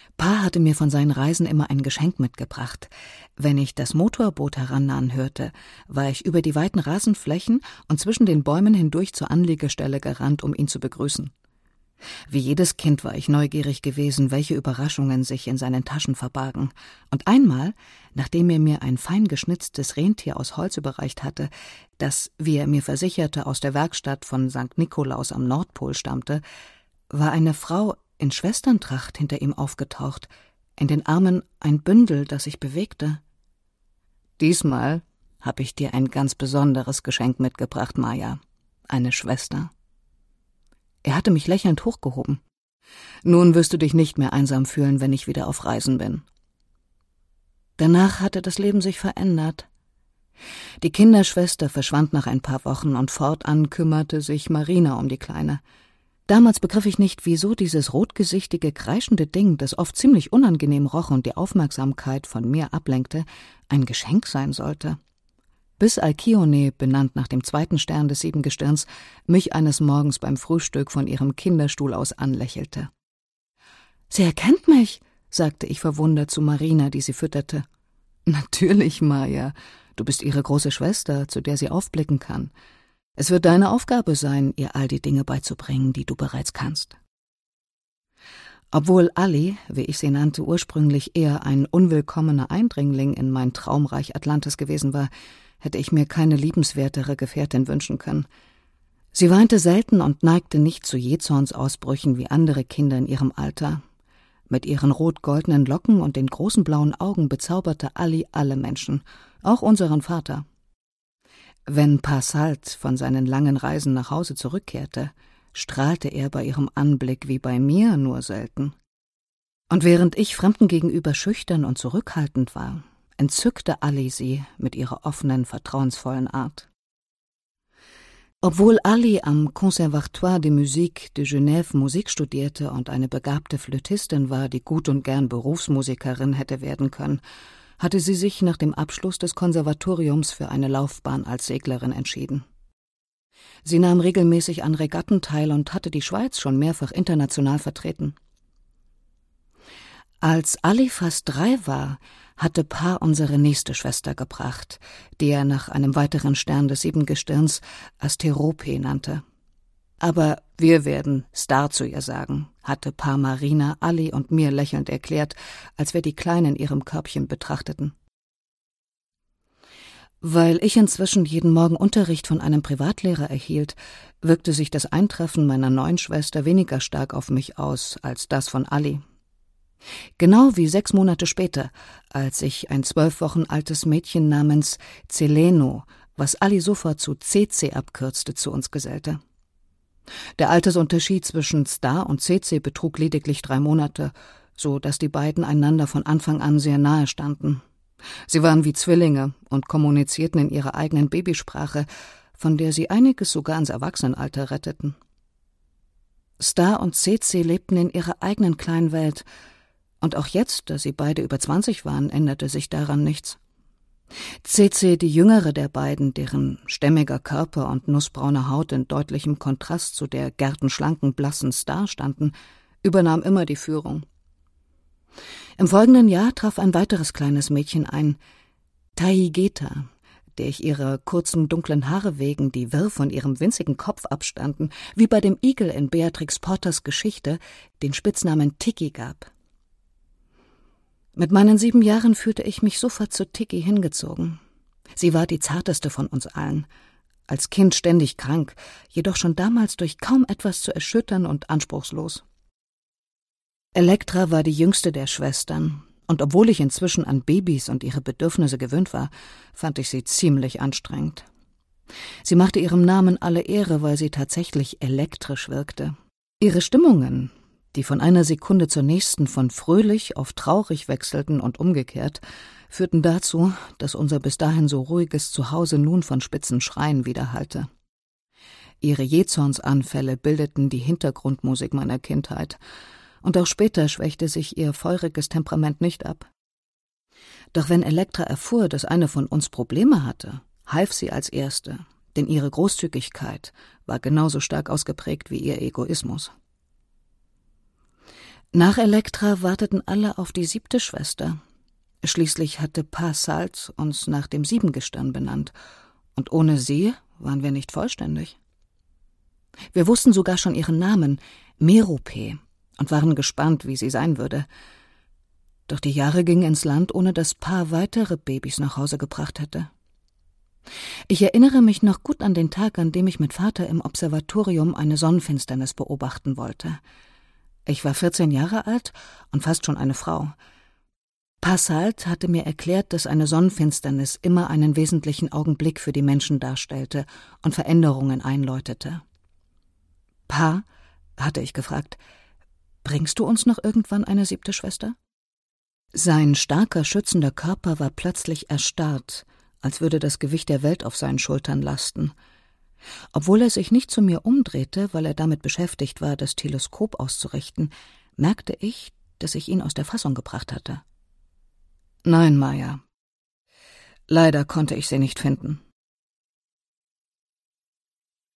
Pa hatte mir von seinen Reisen immer ein Geschenk mitgebracht. Wenn ich das Motorboot herannahen hörte, war ich über die weiten Rasenflächen und zwischen den Bäumen hindurch zur Anlegestelle gerannt, um ihn zu begrüßen. Wie jedes Kind war ich neugierig gewesen, welche Überraschungen sich in seinen Taschen verbargen. Und einmal, nachdem er mir ein fein geschnitztes Rentier aus Holz überreicht hatte, das, wie er mir versicherte, aus der Werkstatt von St. Nikolaus am Nordpol stammte, war eine Frau in Schwesterntracht hinter ihm aufgetaucht, in den Armen ein Bündel, das sich bewegte. »Diesmal habe ich dir ein ganz besonderes Geschenk mitgebracht, Maja, eine Schwester.« Er hatte mich lächelnd hochgehoben. »Nun wirst du dich nicht mehr einsam fühlen, wenn ich wieder auf Reisen bin.« Danach hatte das Leben sich verändert. Die Kinderschwester verschwand nach ein paar Wochen und fortan kümmerte sich Marina um die Kleine. Damals begriff ich nicht, wieso dieses rotgesichtige, kreischende Ding, das oft ziemlich unangenehm roch und die Aufmerksamkeit von mir ablenkte, ein Geschenk sein sollte. Bis Alkione, benannt nach dem 2. Stern des Siebengestirns, mich eines Morgens beim Frühstück von ihrem Kinderstuhl aus anlächelte. »Sie erkennt mich«, sagte ich verwundert zu Marina, die sie fütterte. »Natürlich, Maja, du bist ihre große Schwester, zu der sie aufblicken kann. Es wird deine Aufgabe sein, ihr all die Dinge beizubringen, die du bereits kannst.« Obwohl Ali, wie ich sie nannte, ursprünglich eher ein unwillkommener Eindringling in mein Traumreich Atlantis gewesen war, hätte ich mir keine liebenswertere Gefährtin wünschen können. Sie weinte selten und neigte nicht zu Jähzornsausbrüchen wie andere Kinder in ihrem Alter. Mit ihren rot-goldenen Locken und den großen blauen Augen bezauberte Ali alle Menschen, auch unseren Vater. Wenn Pa Salt von seinen langen Reisen nach Hause zurückkehrte, strahlte er bei ihrem Anblick wie bei mir nur selten. Und während ich Fremden gegenüber schüchtern und zurückhaltend war, entzückte Ali sie mit ihrer offenen, vertrauensvollen Art. Obwohl Ali am Conservatoire de Musique de Genève Musik studierte und eine begabte Flötistin war, die gut und gern Berufsmusikerin hätte werden können, hatte sie sich nach dem Abschluss des Konservatoriums für eine Laufbahn als Seglerin entschieden. Sie nahm regelmäßig an Regatten teil und hatte die Schweiz schon mehrfach international vertreten. Als Ali fast 3 war, hatte Pa unsere nächste Schwester gebracht, die er nach einem weiteren Stern des Siebengestirns Asterope nannte. Aber wir werden Star zu ihr sagen, hatte Pa Marina, Ali und mir lächelnd erklärt, als wir die Kleinen in ihrem Körbchen betrachteten. Weil ich inzwischen jeden Morgen Unterricht von einem Privatlehrer erhielt, wirkte sich das Eintreffen meiner neuen Schwester weniger stark auf mich aus als das von Ali. Genau wie 6 Monate später, als ich ein 12 Wochen altes Mädchen namens Zeleno, was Ali sofort zu CC abkürzte, zu uns gesellte. Der Altersunterschied zwischen Star und CC betrug lediglich 3 Monate, so dass die beiden einander von Anfang an sehr nahe standen. Sie waren wie Zwillinge und kommunizierten in ihrer eigenen Babysprache, von der sie einiges sogar ins Erwachsenenalter retteten. Star und CC lebten in ihrer eigenen kleinen Welt, und auch jetzt, da sie beide über 20 waren, änderte sich daran nichts. CC, die jüngere der beiden, deren stämmiger Körper und nussbraune Haut in deutlichem Kontrast zu der gärtenschlanken, blassen Star standen, übernahm immer die Führung. Im folgenden Jahr traf ein weiteres kleines Mädchen ein, Tahigeta, der ich ihrer kurzen, dunklen Haare wegen, die wirr von ihrem winzigen Kopf abstanden, wie bei dem Igel in Beatrix Potters Geschichte, den Spitznamen Tiki gab. Mit meinen 7 Jahren fühlte ich mich sofort zu Tiki hingezogen. Sie war die zarteste von uns allen, als Kind ständig krank, jedoch schon damals durch kaum etwas zu erschüttern und anspruchslos. Elektra war die jüngste der Schwestern, und obwohl ich inzwischen an Babys und ihre Bedürfnisse gewöhnt war, fand ich sie ziemlich anstrengend. Sie machte ihrem Namen alle Ehre, weil sie tatsächlich elektrisch wirkte. Ihre Stimmungen, die von einer Sekunde zur nächsten von fröhlich auf traurig wechselten und umgekehrt, führten dazu, dass unser bis dahin so ruhiges Zuhause nun von spitzen Schreien widerhallte. Ihre Jähzornsanfälle bildeten die Hintergrundmusik meiner Kindheit, und auch später schwächte sich ihr feuriges Temperament nicht ab. Doch wenn Elektra erfuhr, dass eine von uns Probleme hatte, half sie als Erste, denn ihre Großzügigkeit war genauso stark ausgeprägt wie ihr Egoismus. Nach Elektra warteten alle auf die 7. Schwester. Schließlich hatte Pa Salt uns nach dem Siebengestirn benannt, und ohne sie waren wir nicht vollständig. Wir wussten sogar schon ihren Namen, Merope, und waren gespannt, wie sie sein würde. Doch die Jahre gingen ins Land, ohne dass Pa weitere Babys nach Hause gebracht hätte. Ich erinnere mich noch gut an den Tag, an dem ich mit Vater im Observatorium eine Sonnenfinsternis beobachten wollte. Ich war 14 Jahre alt und fast schon eine Frau. Pa Salt hatte mir erklärt, dass eine Sonnenfinsternis immer einen wesentlichen Augenblick für die Menschen darstellte und Veränderungen einläutete. »Pa«, hatte ich gefragt, »bringst du uns noch irgendwann eine 7. Schwester?« Sein starker, schützender Körper war plötzlich erstarrt, als würde das Gewicht der Welt auf seinen Schultern lasten. Obwohl er sich nicht zu mir umdrehte, weil er damit beschäftigt war, das Teleskop auszurichten, merkte ich, dass ich ihn aus der Fassung gebracht hatte. »Nein, Maya. Leider konnte ich sie nicht finden.